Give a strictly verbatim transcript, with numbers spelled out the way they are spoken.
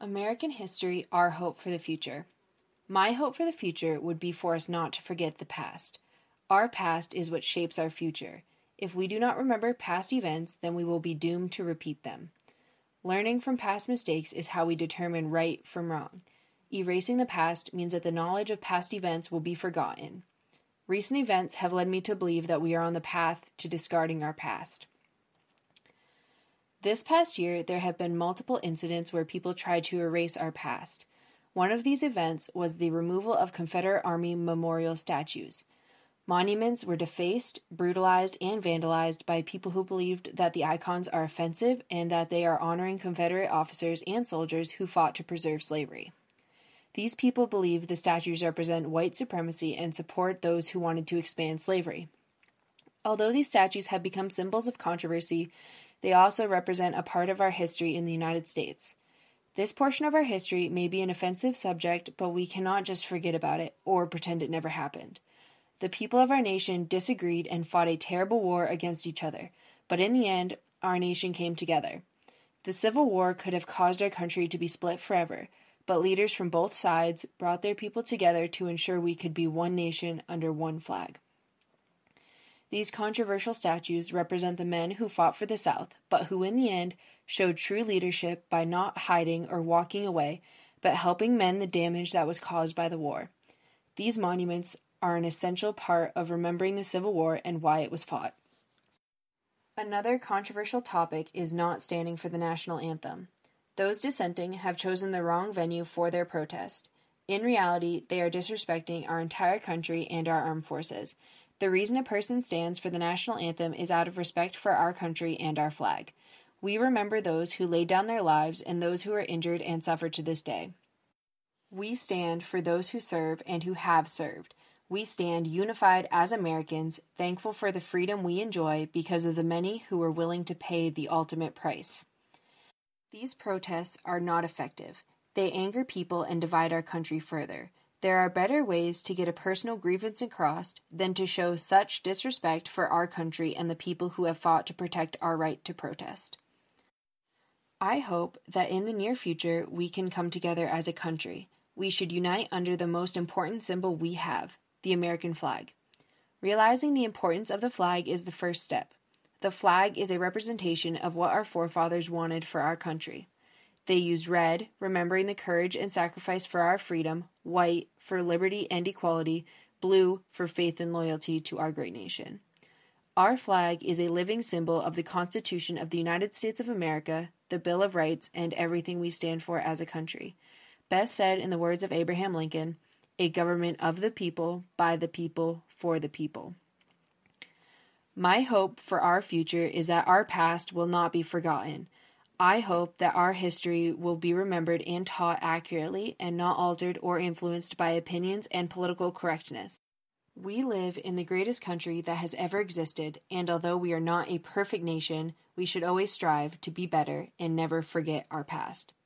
American history, our hope for the future. My hope for the future would be for us not to forget the past. Our past is what shapes our future. If we do not remember past events, then we will be doomed to repeat them. Learning from past mistakes is how we determine right from wrong. Erasing the past means that the knowledge of past events will be forgotten. Recent events have led me to believe that we are on the path to discarding our past. This past year, there have been multiple incidents where people tried to erase our past. One of these events was the removal of Confederate Army memorial statues. Monuments were defaced, brutalized, and vandalized by people who believed that the icons are offensive and that they are honoring Confederate officers and soldiers who fought to preserve slavery. These people believe the statues represent white supremacy and support those who wanted to expand slavery. Although these statues have become symbols of controversy, they also represent a part of our history in the United States. This portion of our history may be an offensive subject, but we cannot just forget about it or pretend it never happened. The people of our nation disagreed and fought a terrible war against each other, but in the end, our nation came together. The Civil War could have caused our country to be split forever, but leaders from both sides brought their people together to ensure we could be one nation under one flag. These controversial statues represent the men who fought for the South, but who in the end showed true leadership by not hiding or walking away, but helping mend the damage that was caused by the war. These monuments are an essential part of remembering the Civil War and why it was fought. Another controversial topic is not standing for the national anthem. Those dissenting have chosen the wrong venue for their protest. In reality, they are disrespecting our entire country and our armed forces. The reason a person stands for the national anthem is out of respect for our country and our flag. We remember those who laid down their lives and those who are injured and suffer to this day. We stand for those who serve and who have served. We stand unified as Americans, thankful for the freedom we enjoy because of the many who are willing to pay the ultimate price. These protests are not effective. They anger people and divide our country further. There are better ways to get a personal grievance across than to show such disrespect for our country and the people who have fought to protect our right to protest. I hope that in the near future we can come together as a country. We should unite under the most important symbol we have, the American flag. Realizing the importance of the flag is the first step. The flag is a representation of what our forefathers wanted for our country. They used red, remembering the courage and sacrifice for our freedom, white for liberty and equality, blue for faith and loyalty to our great nation. Our flag is a living symbol of the Constitution of the United States of America, the Bill of Rights, and everything we stand for as a country. Best said in the words of Abraham Lincoln, a government of the people, by the people, for the people. My hope for our future is that our past will not be forgotten. I hope that our history will be remembered and taught accurately and not altered or influenced by opinions and political correctness. We live in the greatest country that has ever existed, and although we are not a perfect nation, we should always strive to be better and never forget our past.